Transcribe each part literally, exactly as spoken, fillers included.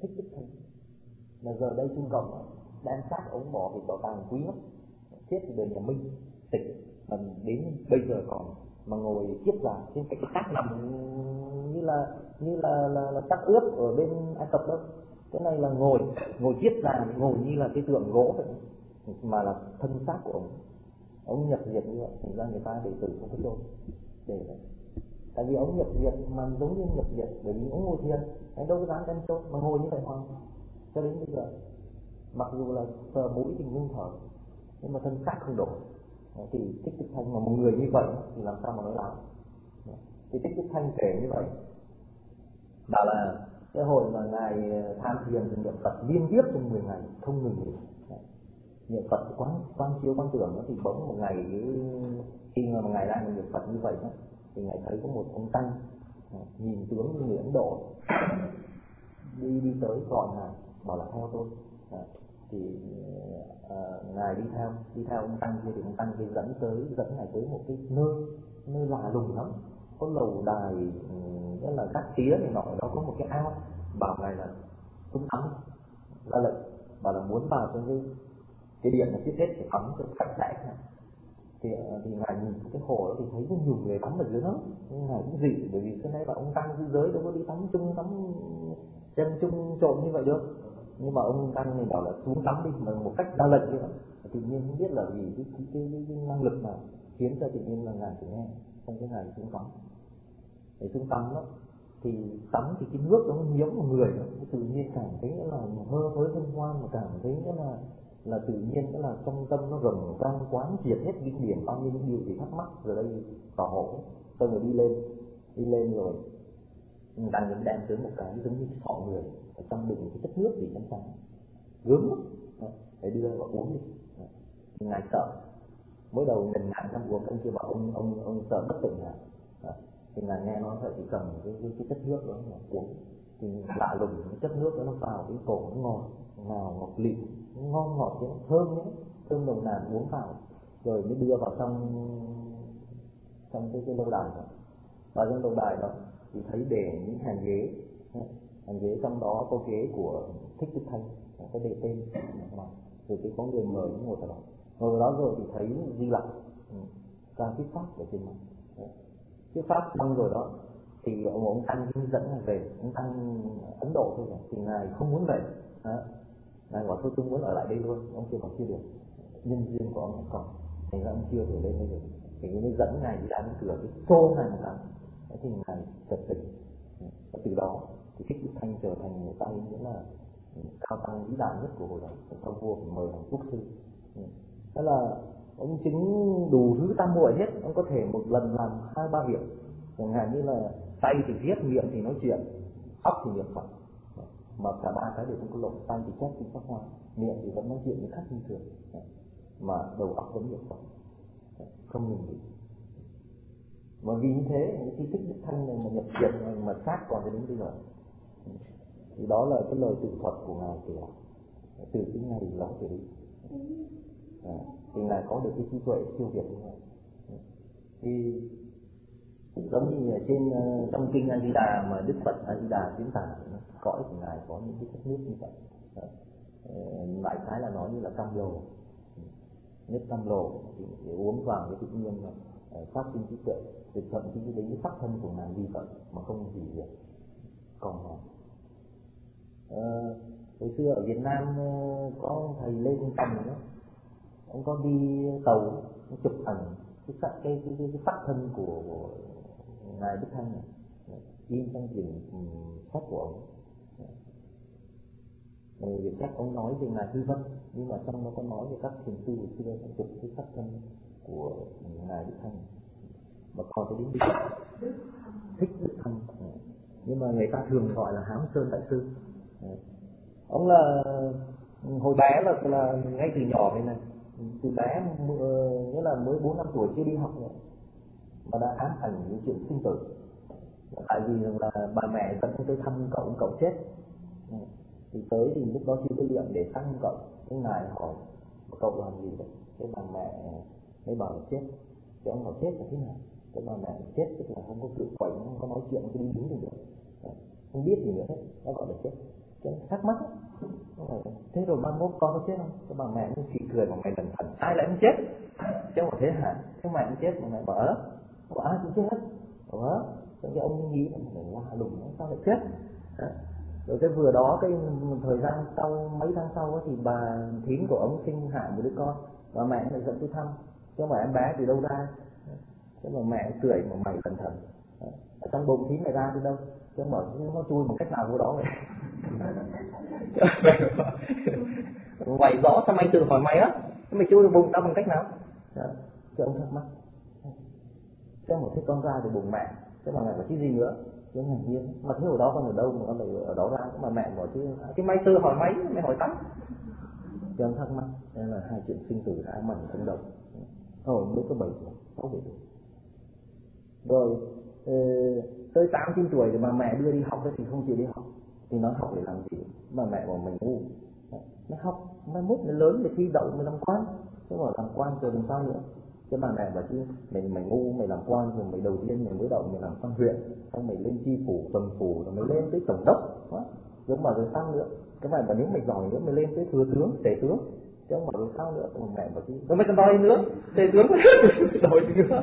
Thích Đức Thanh. Mà giờ đây Trung Cộng đem xác ông bỏ về bảo tàng quý lắm, chết thì đời nhà Minh tịch, mà đến bây giờ còn mà ngồi tiếp là trên cái xác nằm như là như là là, là xác ướp ở bên Ai Cập đâu. Cái này là ngồi ngồi viết ra, ngồi như là cái tượng gỗ vậy, mà là thân xác của ông. Ông nhập diệt như vậy, thành ra người ta đệ tử không có chôn để đấy. Tại vì ông nhập diệt mà giống như nhập diệt, bởi vì ông ngồi thiền, anh đâu có dám đem chôn mà ngồi như vậy hoài cho đến bây giờ. Mặc dù là sờ mũi thì ngưng thở, nhưng mà thân xác không đổi. Thì Thích Đức Thanh mà một người như vậy thì làm sao mà nói láo. Thì Thích Đức Thanh kể như vậy, bảo là cái hồi mà ngài tham thiền thì niệm Phật liên tiếp trong mười ngày không ngừng nghỉ. Niệm Phật quán quán chiếu quán tưởng nó, thì bỗng một ngày khi mà ngài đang niệm Phật như vậy đó, thì ngài thấy có một ông tăng nhìn tướng như người Ấn Độ đi đi tới gọi ngài, bảo là theo tôi. Thì uh, ngài đi theo đi theo ông tăng kia, thì ông tăng kia dẫn tới dẫn ngài tới một cái nơi nơi lạ lùng lắm, có lầu đài, nghĩa là các tía này nọ, đó có một cái ao, bảo ngài là xuống tắm, ra lệnh bảo là muốn vào trong cái cái điện là trước hết phải tắm cho sạch sẽ. Thì thì ngài nhìn cái hồ đó thì thấy có nhiều người tắm ở dưới đó, nhưng ngài cũng dị, bởi vì cái này là ông tăng dưới giới đâu có đi tắm chung tắm chân chung trộn như vậy được. Nhưng mà ông tăng này bảo là xuống tắm đi, mà một cách ra lệnh như vậy. Tự nhiên không biết là vì cái, cái, cái, cái, cái năng lực nào khiến cho tự nhiên là ngài phải nghe, không cái ngài xuống tắm. Để xuống tắm đó thì tắm thì cái nước nó nhiễm vào người đó, tự nhiên cảm thấy là hơ hới hân hoan, mà cảm thấy là là tự nhiên đó là trong tâm nó rồng rang quán triệt hết những điểm bao nhiêu những điều gì thắc mắc rồi đây tỏ hộ. Xong rồi đi lên đi lên rồi đang những đem tới một cái giống như cái sọ người ở trong đựng cái chất nước gì trong sáng gớm lắm, để đưa vào uống đi. Ngài sợ, mới đầu ngần ngại trong uống, ông kia bảo ông ông ông sợ bất tỉnh ngài. Thì ngài nghe nói vậy thì cầm cái, cái, cái chất nước đó mà uống, thì lạ lùng cái chất nước đó nó vào cái cổ nó ngọt ngào ngọt lịm, ngon ngọt chứ, thơm nhé, thơm nồng nàn, uống vào rồi mới đưa vào trong trong cái, cái lâu đài đó. Vào trong lâu đài đó thì thấy để những hàng ghế, hàng ghế trong đó có ghế của Thích Đức Thanh, có đề tên, rồi cái có người mời ngồi vào đó. Ngồi đó rồi thì thấy Di Lặc ra cái pháp ở trên mặt. Cái pháp xong rồi đó thì ông, ông Tăng dẫn ngài về, ông Tăng Ấn Độ thôi rồi, thì ngài không muốn về. Đó. Ngài bảo thôi tôi muốn ở lại đây luôn, ông kia bảo chưa được, nhân duyên của ông còn, thành ra ông chưa thể lên đây được. Thì mới dẫn ngài đi ra đến cửa, cái xô ngài một cái, thì ngài chợt tỉnh. Và từ đó thì Thích Đức Thanh trở thành một tay nghĩa là cao tăng vĩ đại nhất của hồi đó. Sau vua phải mời làm quốc sư. Thế là ông chứng đủ thứ tam muội hết, ông có thể một lần làm hai ba việc. Chẳng hạn như là tay thì viết, miệng thì nói chuyện, óc thì niệm Phật, mà cả ba cái đều không có lộn. Tay thì chép kinh pháp hoa, miệng thì vẫn nói chuyện với khách như thường, mà đầu óc vẫn niệm Phật, không ngừng nghỉ. Mà vì như thế, những cái Thích Đức Thanh này mà nhập diệt mà sát còn đến bây giờ, thì đó là cái lời tự thuật của ngài kể từ cái ngày đó trở đi. À, thì ngài có được cái trí tuệ siêu việt như vậy. Thì giống như ở trên uh, trong kinh A Di Đà mà Đức Phật A Di Đà diễn tả, cõi của ngài có những cái chất nước như vậy. Đại khái là nói như là cam lồ, nhất cam lồ thì để uống vào cái tự nhiên mà uh, phát sinh trí tuệ, thì thậm chí đến cái sắc thân của ngài vì vậy mà không gì việc. Còn uh, hồi xưa ở Việt Nam uh, có thầy Lê Thanh Tầm đó, ông có đi tàu, ông chụp ảnh cái sắc cái cái, cái, cái sắc thân của, của ngài Đức Thanh này, in trong quyển sách của ông. Rồi việc sách ông nói về ngài Hy Vân, nhưng mà trong nó có nói về các thiền sư của xưa chụp cái sắc thân của ngài Đức Thanh, mà còn cho đến bây giờ Thích Đức Thanh, nhưng mà người ta thường gọi là Hám Sơn Đại Sư. Ông là hồi bé là là ngay từ nhỏ này này, từ bé nghĩa là mới bốn năm tuổi chưa đi học nữa mà đã ám ảnh những chuyện sinh tử. Tại vì là bà mẹ dẫn tới thăm cậu, cậu chết thì tới thì lúc đó chưa có điện để thăm cậu. Cái ngài hỏi cậu làm gì vậy? Cái bà mẹ mới bảo là chết. Thì ông bảo chết là thế nào? Cái bà mẹ chết tức là không có cự quậy, không có nói chuyện, không có đi đứng được, không biết gì nữa hết, nó gọi là chết. Cái thắc mắc thế rồi mai mốt con có chết không? Cái bà mẹ nó chỉ cười mà mày lần thần ai lại không chết? Chứ mà thế hả? Cái mẹ cũng chết mà mẹ bảo bảo ai cũng chết hết. Đó, cái ông nghĩ là mày hoa lùng sao lại chết? Đó. Rồi cái vừa đó cái một thời gian sau mấy tháng sau thì bà thím của ông sinh hạ một đứa con, và mẹ lại dẫn tôi thăm. Chứ mà em bé từ đâu ra? Chứ mà mẹ cười mà mày cẩn thận. Ở trong bụng thím mày ra từ đâu? Chứ mà nó chui một cách nào vô đó vậy. Mày rõ sao mày tự hỏi mày á? Mày chui vào bụng tao bằng cách nào? Chứ ông thắc mắc. Chứ mà thấy con ra từ bụng mẹ, chứ mà mẹ bảo chứ gì nữa? Chứ ngạc nhiên, mà thế ở đó con ở đâu mà con lại ở đó ra? Mà mẹ bảo chứ chứ mày tự hỏi mấy, mày hỏi tao. Chứ ông thắc mắc. Nên là hai chuyện sinh tử đã mẩn trong đầu. Hồi mới có bảy tuổi, sáu bảy tuổi. Rồi ờ, tới tám chín tuổi thì mà mẹ đưa đi học thì không chịu đi học. Thì nói học để làm gì? Mà mẹ bảo mình ngu. Nó học, mai mốt nó lớn thì thi đậu mới làm quan. Chứ bảo làm quan rồi làm sao nữa? Cái bà mẹ bảo chứ mày mày ngu, mày làm quan rồi mày đầu tiên mày mới đậu mày làm quan huyện, xong mày lên chi phủ, tuần phủ rồi mày lên tới tổng đốc. Đó. Rồi mà rồi sao nữa? Cái mẹ bảo nếu mày giỏi nữa mày lên tới thừa tướng, tể tướng. Chứ không bảo rồi sao nữa? Còn mẹ bảo chứ rồi mày còn đòi nữa, tể tướng đòi nữa.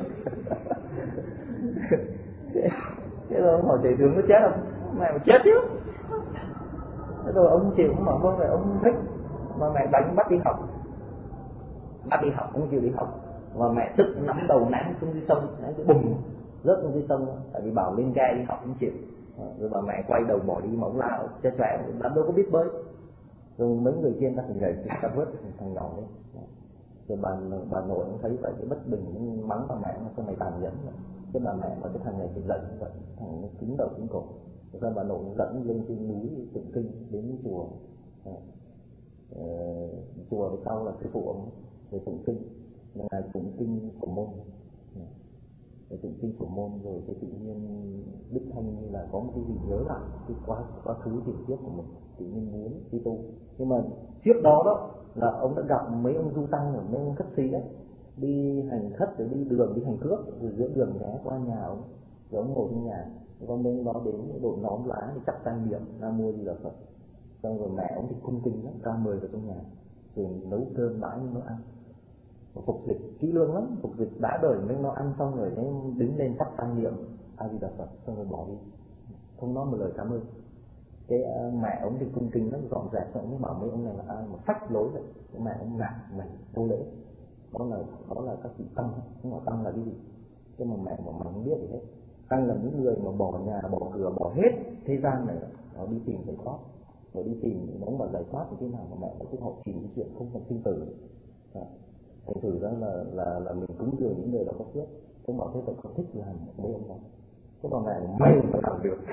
Thế rồi ông hỏi tể tướng có chết không? Mẹ bảo chết chứ. Thế rồi ông chịu, ông bảo vâng rồi ông thích. Mà mẹ đánh bắt đi học. Bắt đi học, ông chịu đi học. Và mẹ tức nắm đầu ném xuống dưới sông, ném cái bùng rớt xuống dưới sông. Tại vì bảo lên ghe đi học không chịu. Rồi bà mẹ quay đầu bỏ đi mà ông lao che chỏe, đám đâu có biết bơi. Rồi mấy người kia ta phải nhảy ta vớt thằng nhỏ lên. Rồi bà bà nội cũng thấy vậy, cái bất bình mắng bà mẹ, sao mày tàn nhẫn vậy? Cái bà mẹ bảo cái thằng này thì giận như vậy, thằng nó cứng đầu cứng cổ. Rồi bà nội dẫn lên trên núi Tụng Kinh đến chùa. Ờ, chùa về sau là sư phụ ông về Tụng Kinh, ngài Tụng Kinh Phổ Môn, về Tụng Kinh Phổ Môn rồi cái tự nhiên Đức Thanh như là có một cái gì nhớ lại cái quá quá khứ tiền kiếp của mình, tự nhiên muốn đi tu. Nhưng mà trước đó đó là ông đã gặp mấy ông du tăng ở mấy ông khất sĩ đấy, đi hành khất rồi đi đường đi hành cướp, rồi giữa đường ghé qua nhà ông, rồi ông ngồi trong nhà, con bên đó đến đội nón lá thì chặt tay miệng ra mua gì là Phật. Xong rồi mẹ ông thì cung kính lắm, ra mời vào trong nhà, rồi nấu cơm bãi nó ăn, phục dịch kỹ lưỡng lắm, phục dịch đã đời mới nó ăn xong rồi nó đứng lên chắp tay niệm A Di Đà Phật, xong rồi bỏ đi, không nói một lời cảm ơn. Cái uh, mẹ ông thì cung kính lắm, dọn dẹp xong mới bảo mấy ông này là ai mà phách lối vậy. Cái mẹ ông ngạc mình vô lễ, đó là đó là các vị tăng, không phải tăng là cái gì? Chứ mà mẹ mà mình không biết gì hết. Tăng là những người mà bỏ nhà, bỏ cửa, bỏ hết thế gian này, nó đi tìm giải thoát. Rồi đi tìm muốn mà giải thoát thì thế nào mà mẹ có họ chỉ những chuyện không còn sinh tử. Thành thử ra là là là mình cúng dường những người đó có phước. Tôi bảo thế tôi không thích làm mấy ông đó. Cái bà mẹ may mà làm được.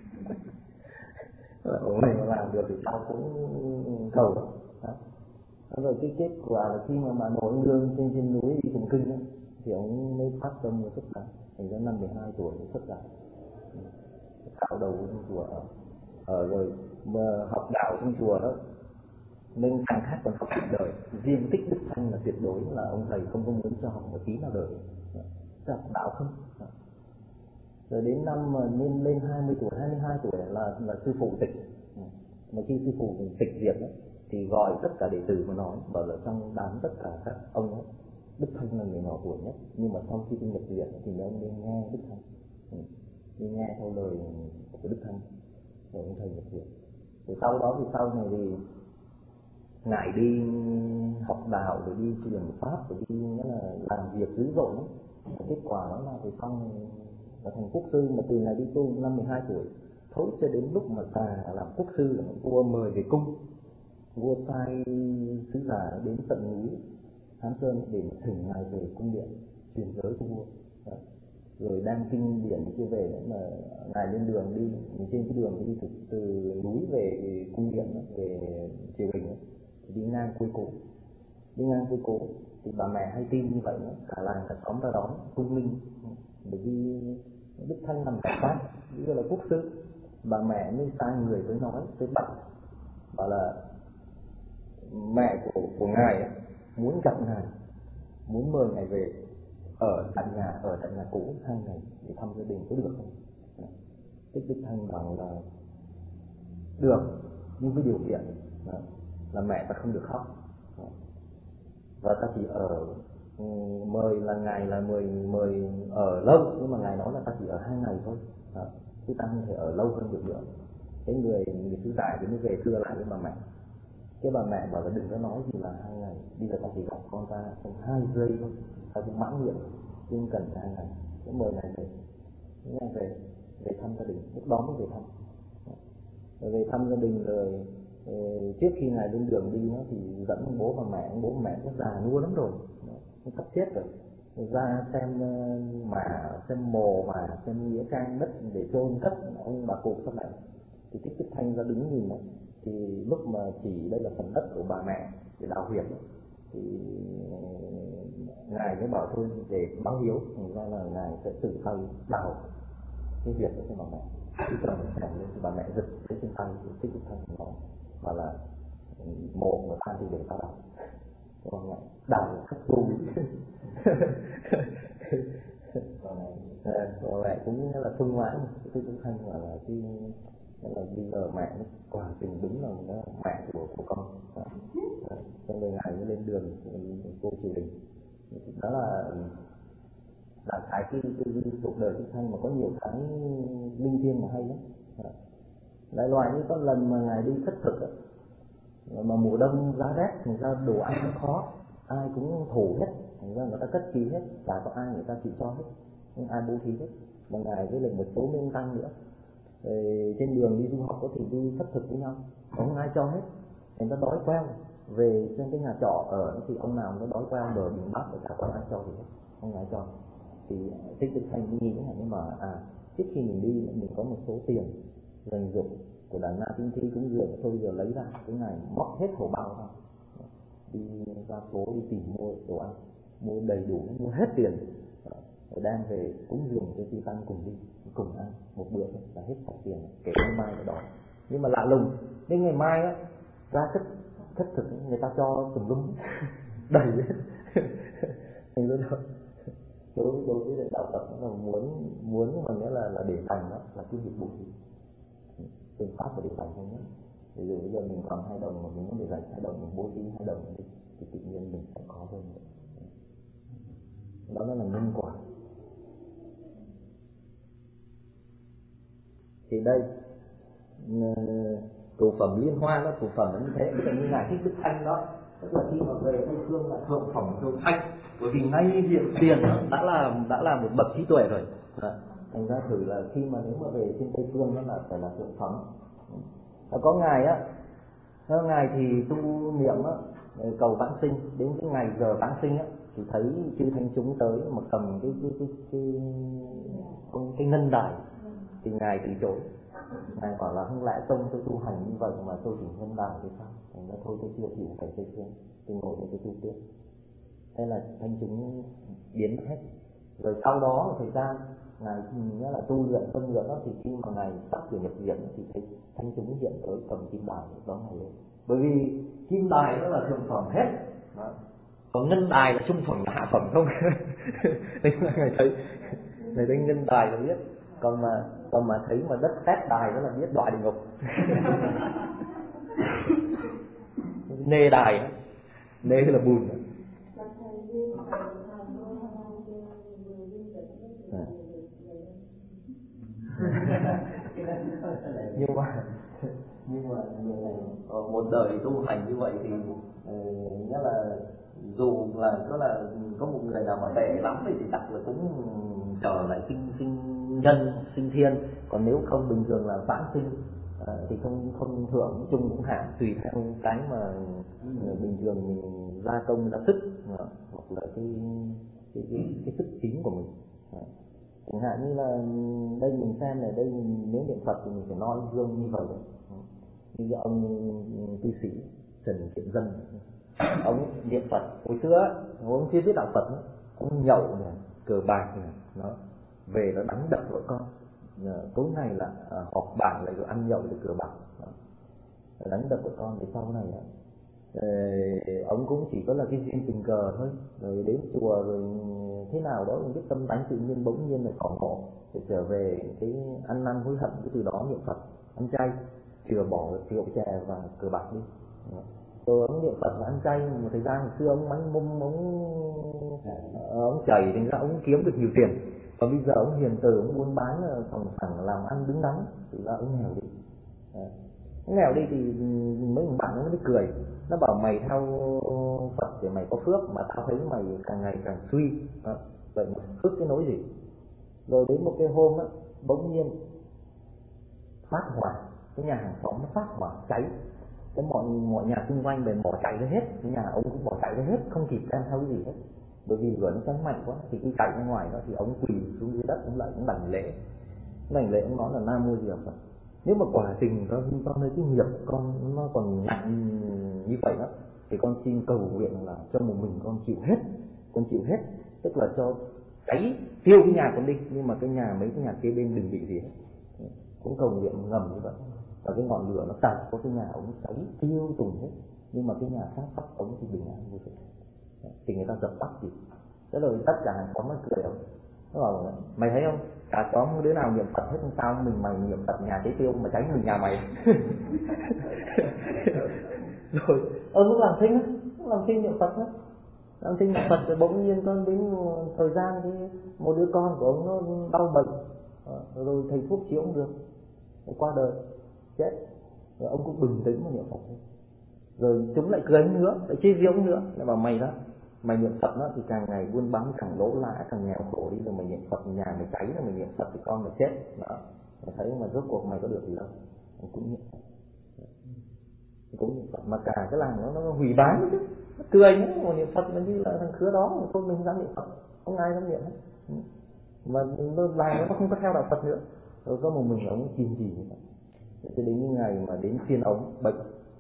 Ông này mà làm được thì tao cũng cầu đó. Rồi cái kết quả là khi mà mà nổi lương trên trên núi đi Tụng Kinh ấy, thì ông mới phát tâm một xuất gia. Thành ra năm mười hai tuổi xuất gia. Cạo đầu trong chùa ở. Ờ, rồi mà học đạo trong chùa đó nên thằng khác còn học đời. Riêng Tích Đức Thanh là tuyệt đối là ông thầy không có muốn cho học một tí nào đời, cho học đạo không. Rồi đến năm mà lên lên hai mươi tuổi, hai mươi hai tuổi là là sư phụ tịch. Mà khi sư phụ tịch diệt ấy, thì gọi tất cả đệ tử mà nói, bảo là trong đám tất cả các ông ấy, Đức Thanh là người nhỏ tuổi nhất, nhưng mà sau khi nhập diệt thì ông nên nghe Đức Thanh, nên nghe theo lời của Đức Thanh, rồi ông thầy nhập diệt. Rồi sau đó thì sau này thì ngài đi học đạo rồi đi truyền pháp rồi đi nghĩa là làm việc dữ dội. Kết quả đó là từ xong là thành quốc sư, mà từ ngày đi tu năm mười hai tuổi thối cho đến lúc mà già làm quốc sư, vua mời về cung, vua sai sứ giả đến tận núi Hán Sơn để thỉnh ngài về cung điện truyền giới cho vua. Rồi đang kinh điển kia về nữa mà ngài lên đường đi, trên cái đường đi từ, từ núi về cung điện về triều đình đi ngang Quế Cố, đi ngang Quế Cố thì bà mẹ hay tin như vậy nữa, cả làng cả xóm ra đón cung minh, bởi vì Đức Thanh làm cảnh sát, như là quốc sư. Bà mẹ mới sai người tới nói tới bắt, bảo là mẹ của của ngài ấy, muốn gặp ngài, muốn mời ngài về ở tại nhà, ở tại nhà cũ hai ngày để thăm gia đình có được không? Tích Đức Thanh bảo là được, nhưng với điều kiện đó, là mẹ ta không được khóc, đó. Và ta chỉ ở mời là ngày là mời mời ở lâu, nhưng mà ngài nói là ta chỉ ở hai ngày thôi, đó. Chứ ta không thể ở lâu hơn được nữa. Cái người người thứ giải thì mới về thưa lại với bà mẹ. Cái bà mẹ bảo là đừng có nói gì là hai ngày, bây giờ ta chỉ gặp con ta trong hai giây thôi, ta cũng mãn nguyện, chứ không cần hai ngày. Cái mời ngày về, ngày về về thăm gia đình, lúc đó mới về thăm. Rồi về thăm gia đình rồi, trước khi ngài lên đường đi nó thì dẫn bố và mẹ, bố và mẹ có già nua lắm rồi, nó sắp chết rồi, ra xem mà xem mồ mà xem nghĩa trang đất để chôn cất ông bà cụ các bạn. Thì cái Tích Thanh ra đứng nhìn này, thì lúc mà chỉ đây là phần đất của bà mẹ để đào huyệt thì ngài mới bảo thôi để báo hiếu, thành ra là ngài sẽ tự tay đào cái huyệt cho bà mẹ. Khi cầm cái lên thì bà mẹ giật cái trên tay thì Tích Thanh nó bảo là mộ người ta thì để ta đào, còn ngài đào khắc tu. Và mẹ cũng là thương ngoãn, Tích Thanh bảo là chứ là bây giờ mẹ quả tình đúng là mẹ của của con. Xong rồi ngài mới lên đường cô triều đình. Đó là là cái cái, cái, cái cuộc đời Tích Thanh mà có nhiều cái linh thiêng mà hay lắm. Đại loại như có lần mà ngài đi khất thực ấy, mà mùa đông giá rét, thành ra đồ ăn nó khó, ai cũng thủ hết, thành ra người ta cất kỹ hết, chả có ai người ta chịu cho hết, không ai bố thí hết. Mà ngài với lại một số minh tăng nữa, rồi trên đường đi du học có thể đi khất thực với nhau, không ai cho hết, người ta đói queo về trên cái nhà trọ ở thì ông nào nó đói queo bờ bình bát và chả có ai cho gì hết, không ai cho. Thì Tích Tích Thanh nghĩ là nhưng mà à trước khi mình đi mình có một số tiền dành dụm của đàn Na Tinh Thi cũng dường thôi, giờ lấy ra cái ngày móc hết hổ bao ra, đi ra phố đi tìm mua đồ ăn, mua đầy đủ, mua hết tiền rồi đem về cúng dường cho chư tăng cùng đi cùng ăn một bữa thôi là hết sạch tiền, kể ngày mai ở đó. Nhưng mà lạ lùng đến ngày mai á ra khất khất thực người ta cho tùm lum đầy hết. Mình luôn rồi đối đối với đạo Phật nó là muốn muốn mà nghĩa là là để thành đó là cái việc bố thí, phương pháp và để thành thôi nhé. Ví dụ bây giờ mình còn hai đồng mà mình muốn để dành hai đồng, mình bố thí hai đồng đi thì tự nhiên mình sẽ có hơn nữa. Đó là nhân quả. Thì đây tụ phẩm liên hoa nó tụ phẩm như thế, như ngài Thích Đức Thanh đó, tức là khi mà về Tây Phương là thượng phẩm thượng thanh, bởi vì ngay diện tiền đó đã là đã là một bậc trí tuệ rồi. À, thành ra thử là khi mà nếu mà về trên Tây Phương nó là phải là thượng phẩm. À, có ngài á, theo ngài thì tu niệm á, cầu vãng sinh, đến cái ngày giờ vãng sinh á thì thấy chư thanh chúng tới mà cầm cái cái cái cái cái, cái ngân đài thì ngài từ chối. Ngài bảo là không lẽ tông tôi tu hành như vậy mà tôi chỉ ngân đài thì sao? Thành ra thôi tôi chưa chịu phải Tây Phương, tôi ngồi để tôi tu tiếp. Thế là thanh chúng biến mất hết. Rồi sau đó thời gian ngài nghĩa là tu luyện tâm luyện đó, thì khi mà ngài sắp sửa nhập viện thì thấy thanh chúng hiện tới cầm kim đài đó ngài lên. Bởi vì kim đài nó là thượng phẩm hết, đó. Còn ngân đài là trung phẩm, là hạ phẩm không. Nên là ngài thấy ngài thấy ngân đài là biết, còn mà còn mà thấy mà đất tét đài đó là biết đọa địa ngục. Nê đài, nê là bùn. À. nhưng mà nhưng mà một đời tu hành như vậy thì nghĩa là dù là có là có một người nào mà tệ lắm thì chắc là cũng trở lại sinh sinh nhân sinh thiên, còn nếu không bình thường là vãng sinh à, thì không không thượng chung cũng hạ, tùy theo cái mà bình thường mình gia công ra sức à, hoặc là cái cái, cái cái sức chính của mình. À, chẳng hạn như là đây mình xem này, đây nếu niệm Phật thì mình phải noi gương như vậy. Như ông tu sĩ Trần Thiện Dân, ông niệm Phật hồi xưa ông chưa biết đạo Phật nữa, ông nhậu này, cờ bạc này, nó về nó đánh đập vợ con, tối ngày là à, họp bàn lại rồi ăn nhậu rồi cờ bạc, đánh đập vợ con. Thì sau này à, ông cũng chỉ có là cái duyên tình cờ thôi, rồi đến chùa rồi thế nào đó cái tâm đánh tự nhiên bỗng nhiên là khỏi ngộ, rồi trở về cái ăn năn hối hận, cái từ đó niệm Phật ăn chay. chừa bỏ rượu chè và cờ bạc đi. Rồi ông niệm Phật và ăn chay, một thời gian xưa ông mánh mông, ông ông chảy thành ra ông kiếm được nhiều tiền. Và bây giờ ông hiền từ, ông buôn bán sòng phẳng làm ăn đứng đắn, thì ra ông nghèo đi. Ông nghèo đi thì mấy thằng bạn nó mới cười, nó bảo mày theo Phật thì mày có phước, mà tao thấy mày càng ngày càng suy. Vậy mà phước cái nỗi gì? Rồi đến một cái hôm á, bỗng nhiên phát hỏa, cái nhà hàng xóm nó phát hỏa cháy, cái mọi mọi nhà xung quanh bèn bỏ chạy ra hết, cái nhà ông cũng bỏ chạy ra hết, không kịp đem theo cái gì hết, bởi vì lửa nó cháy mạnh quá. Thì khi chạy ra ngoài đó thì ông quỳ xuống dưới đất, ông lại cũng đảnh lễ, đảnh lễ ông nói là Nam Mô Di Đà Phật. Nếu mà quả tình con con thấy cái nghiệp con nó còn nặng như vậy đó, thì con xin cầu nguyện là cho một mình con chịu hết, con chịu hết, tức là cho cháy tiêu cái nhà con đi, nhưng mà cái nhà mấy cái nhà kế bên đừng bị gì hết. Cũng cầu nguyện ngầm như vậy, và cái ngọn lửa nó tạt có cái nhà ông cháy tiêu tùng hết, nhưng mà cái nhà sát vách ông thì bình an vô sự. Thì người ta dập tắt gì, thế rồi tất cả hàng xóm nó cười ông, nó bảo mày thấy không, cả xóm đứa nào niệm Phật hết, sao mình mày niệm Phật nhà cháy tiêu mà cháy mình nhà mày. Rồi ông cũng làm thinh, cũng làm thinh niệm Phật hết, làm thinh niệm Phật. Rồi bỗng nhiên có đến thời gian thì một đứa con của ông nó đau bệnh, rồi thầy thuốc chữa không được, qua đời chết. Rồi ông cũng bình tĩnh mà niệm Phật. Rồi chúng lại cười nữa, lại chê giễu nữa, lại bảo mày đó, mày niệm Phật đó thì càng ngày buôn bán càng lỗ lã, càng nghèo khổ đi. Rồi mày niệm Phật nhà mày cháy, rồi mày niệm Phật thì con mày chết đó. Mày thấy mà rốt cuộc mày có được gì đâu. Mày cũng niệm Phật, cũng niệm Phật. Mà cả cái làng nó nó hủy bán chứ, nó cười nữa, mà niệm Phật mà như là thằng khứa đó, mà thôi mình dám niệm Phật, không ai dám niệm hết. Mà nó làng nó không có theo đạo Phật nữa. Rồi có một mình ông kiên trì như vậy. Cho đến những ngày mà đến phiên ông bệnh,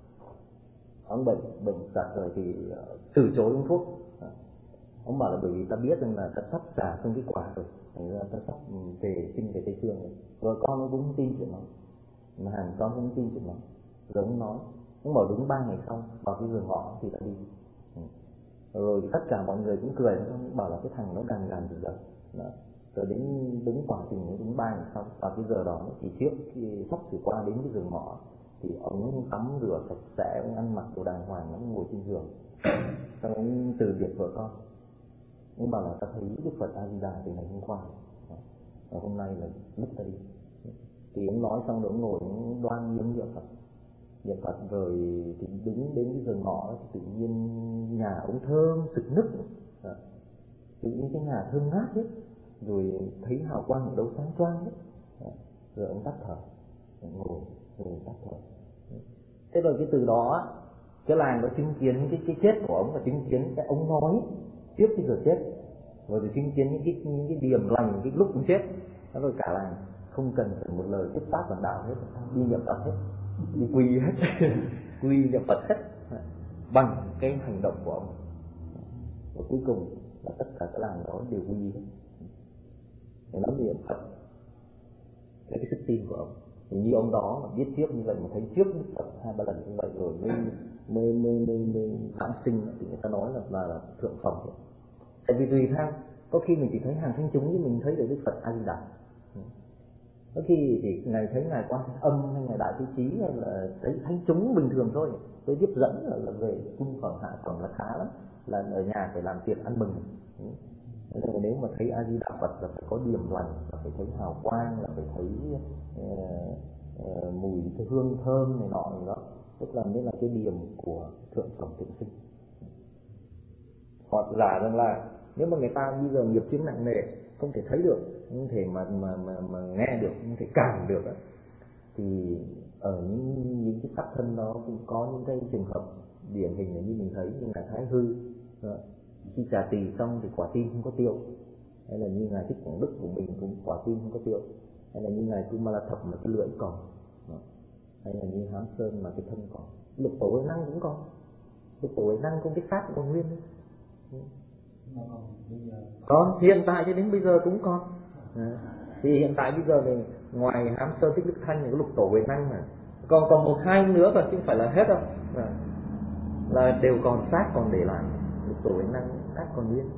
ông bệnh bệnh giặt rồi thì từ chối uống thuốc. Ông bảo là bởi vì ta biết rằng là ta sắp xả xong cái quả rồi, thành ra ta sắp về sinh về Tây Phương rồi. Rồi con nó cũng không tin chuyện đó, mà hàng xóm cũng không tin chuyện đó. Rồi ông nói, ông bảo đúng ba ngày sau vào cái giường ngọ thì ta đi. Rồi tất cả mọi người cũng cười, ông bảo là cái thằng nó đang làm gì vậy. Rồi đến đúng quả tình đúng ba ngày sau, vào cái giờ đó thì trước khi sắp sửa qua đến cái giường ngọ thì ông tắm rửa sạch sẽ, ông ăn mặc đồ đàng hoàng, ông ngồi trên giường, xong ông từ biệt vợ con. Ông bảo là ta thấy Đức Phật A Di Đà từ ngày hôm qua, và hôm nay là lúc ta đi. Thì ông nói xong rồi ông ngồi ông đoan nghiêm niệm Phật, niệm Phật. Rồi thì đứng đến cái giường ngọ thì tự nhiên nhà ông thơm sực nức, tự nhiên cái nhà thơm ngát hết, rồi thấy hào quang ở đâu sáng choang hết. Rồi ông tắt thở, ngồi rồi tắt thở. Thế rồi cái từ đó cái làng đã chứng kiến cái cái chết của ông, và chứng kiến cái ông nói trước cái giờ chết, rồi thì chứng kiến những cái những cái điểm lành cái lúc ông chết. Thế rồi cả làng không cần phải một lời thuyết pháp bản đạo hết, đi niệm Phật hết, đi quy hết, quy niệm Phật hết bằng cái hành động của ông. Và cuối cùng là tất cả cái làng đó đều quy hết, để nắm niệm Phật. Cái sức tin của ông thì như ông đó mà biết trước như vậy, mà thấy trước Đức Phật hai ba lần như vậy rồi mới mới mới mới, mới vãng sinh, thì người ta nói là là, là thượng phẩm. Tại vì tùy theo, có khi mình chỉ thấy hàng thanh chúng, nhưng mình thấy được Đức Phật A Di Đà. Có khi thì ngày thấy ngài Quan Thế Âm hay ngài Đại Thế Chí, hay là thấy thánh chúng bình thường thôi. Tôi tiếp dẫn là, là về cung phẩm hạ phẩm là khá lắm, là ở nhà phải làm tiệc ăn mừng. Nên là nếu mà thấy A Di Đà Phật là phải có điểm lành, là phải thấy hào quang, là phải thấy uh, uh, mùi hương thơm này nọ này đó, tức là mới là cái điểm của thượng phẩm thượng sinh. Hoặc giả rằng là nếu mà người ta bây giờ nghiệp chướng nặng nề, không thể thấy được, không thể mà mà mà, mà nghe được, không thể cảm được, thì ở những những cái sắc thân đó cũng có những cái trường hợp điển hình như mình thấy, như là Thái Hư đó. Khi trà tỳ xong thì quả tim không có tiêu, hay là như ngài Thích Quảng Đức của mình cũng quả tim không có tiêu, hay là như ngài Kumala Thập mà cái lưỡi còn, hay là như Hám Sơn mà cái thân còn, Lục Tổ Huệ Năng cũng còn, Lục Tổ Huệ Năng cũng cái xác còn nguyên đấy. Còn hiện tại cho đến bây giờ cũng còn. À, thì hiện tại bây giờ thì ngoài Hám Sơn Thích Đức Thanh thì có Lục Tổ Huệ Năng mà còn còn một hai nữa mà chứ không phải là hết đâu, à, là đều còn xác còn để lại. Lục Tổ Huệ Năng xác còn nguyên.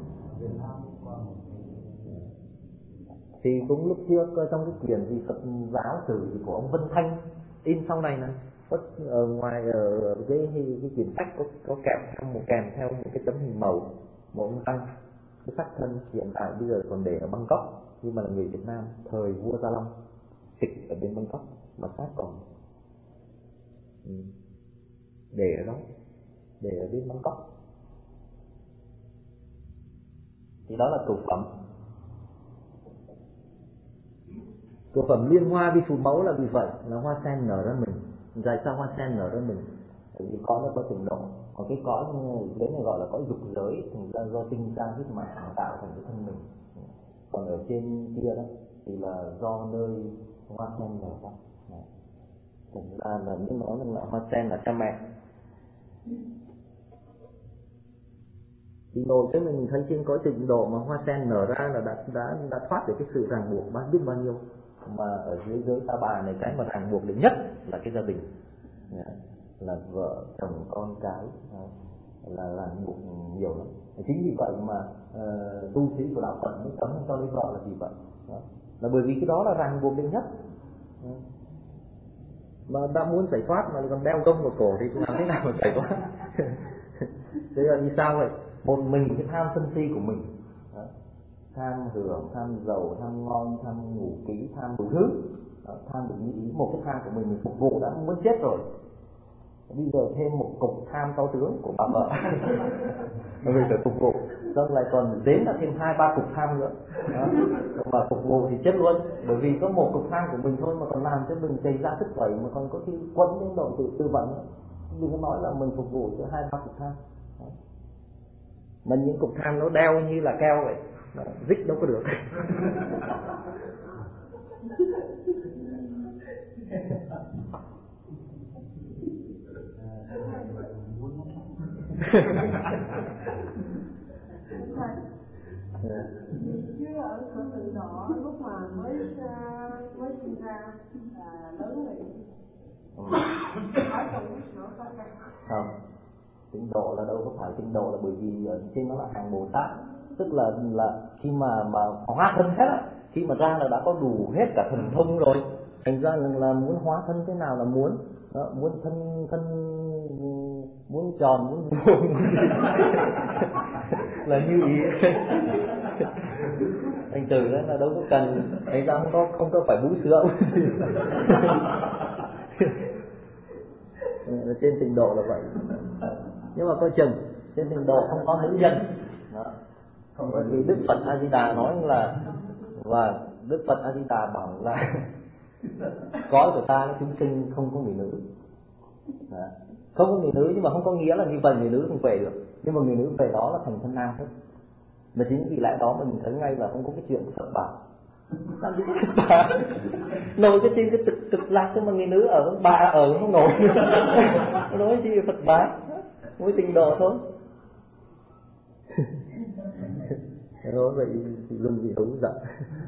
Thì cũng lúc trước trong cái quyển gì Phật giáo sử của ông Vân Thanh, in sau này này, có ở ngoài ở cái cái quyển sách có có kèm theo một kèm theo một cái tấm hình màu một ông tăng, cái xác thân hiện tại bây giờ còn để ở Bangkok, nhưng mà là người Việt Nam thời vua Gia Long tịch ở bên Bangkok mà xác còn ừ. để ở đó, để ở bên Bangkok. Thì đó là cửu phẩm. Cửu phẩm liên hoa vi phù mẫu là vì vậy, là hoa sen nở ra mình. Tại sao hoa sen nở ra mình? Bởi vì cõi nó có từng độ. Còn cái cõi dưới này gọi là cõi dục giới, thành ra do tinh ra huyết mạch tạo thành cái thân mình. Còn ở trên kia đó thì là do nơi hoa sen nở ra. Thành ra là những nói là hoa sen là cha mẹ. Thì nổi cái mình thấy trên cõi tịnh độ mà hoa sen nở ra là đã đã đã thoát được cái sự ràng buộc bao biết bao nhiêu. Mà ở dưới giới Ta Bà này, cái mà ràng buộc lớn nhất là cái gia đình, là vợ chồng con cái, là ràng buộc nhiều lắm. Chính vì vậy mà uh, tu sĩ của đạo Phật mới cấm cho lấy vợ là vì vậy. Đó. Là bởi vì cái đó là ràng buộc lớn nhất. Đó. Mà đã muốn giải thoát mà còn đeo gông vào cổ thì làm thế nào mà giải thoát? Thế là như sao vậy? Một mình cái tham sân si của mình, đó. Tham hưởng, tham giàu, tham ngon, tham ngủ kỹ, tham đủ thứ, đó. Tham được như ý, một cái tham của mình mình phục vụ đã muốn chết rồi, bây giờ thêm một cục tham cao tướng của bà vợ mình phải phục vụ, xong lại còn đến là thêm hai ba cục tham nữa, đó. Mà phục vụ thì chết luôn, bởi vì có một cục tham của mình thôi mà còn làm cho mình chảy ra sức vậy, mà còn có khi quấn đến độ tự tư vấn nữa. Đừng có nói là mình phục vụ cho hai ba cục tham. Đó. Mà những cục tham nó đeo như là keo vậy, dích đâu có được. Chứ ở cửa tự độ lúc mà mới mới sinh ra là lớn rồi ở trong nước có cái không, tịnh độ là đâu có phải tịnh độ, là bởi vì ở trên nó là hàng Bồ Tát, tức là là khi mà mà hóa thân hết á, khi mà ra là đã có đủ hết cả thần thông rồi, thành ra là, là muốn hóa thân thế nào là muốn, đó, muốn thân thân muốn tròn muốn vuông là như ý. Thành từ đó là đâu có cần, thành ra không có không có phải bú sữa. Trên tịnh độ là vậy. Nhưng mà coi chừng trên tịnh độ không có nữ nhân. Đó. Bởi vì Đức Phật A Di Đà nói là, và Đức Phật A Di Đà bảo là cõi của ta chúng sinh không có người nữ. Đó. Không có người nữ, nhưng mà không có nghĩa là như vậy người nữ không về được, nhưng mà người nữ về đó là thành thân nam hết. Mà chính vì lẽ đó mình thấy ngay là không có cái chuyện Phật bảo. Làm gì có Phật bảo nổi cái trên cái cực cực lạc, nhưng mà người nữ ở bà ở không nổi. Nói gì Phật bảo, mới tình độ thôi. Nói vậy thì Luân bị hữu giận.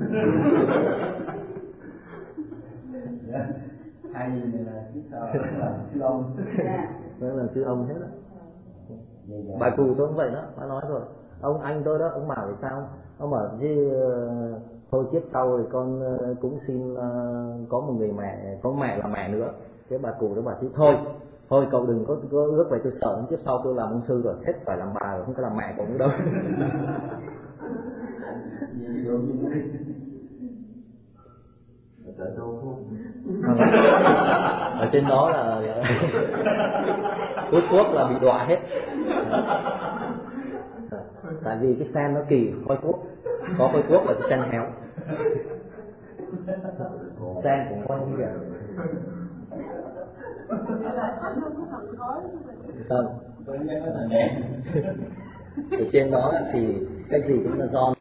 Hai nhìn này là chiếc sao là sư ông. Đó là sư ông hết á. Bà cụ tôi cũng vậy đó, bà nói rồi. Ông anh tôi đó, ông bảo vì sao? Ông bảo chứ thôi kiếp sau thì con cũng xin uh, có một người mẹ, có mẹ là mẹ nữa. Cái bà cụ đó bà chứ thôi, thôi cậu đừng có, có ước vậy, tôi sợ kiếp sau tôi làm ông sư rồi, hết phải làm bà rồi, không có làm mẹ cậu nữa đâu. Ở trên đó là hút thuốc là bị đọa hết. Tại vì cái sen nó kỳ khói thuốc, có khói thuốc là cái sen héo. Sen cũng có như vậy. Không. Ở trên đó thì cái gì cũng là do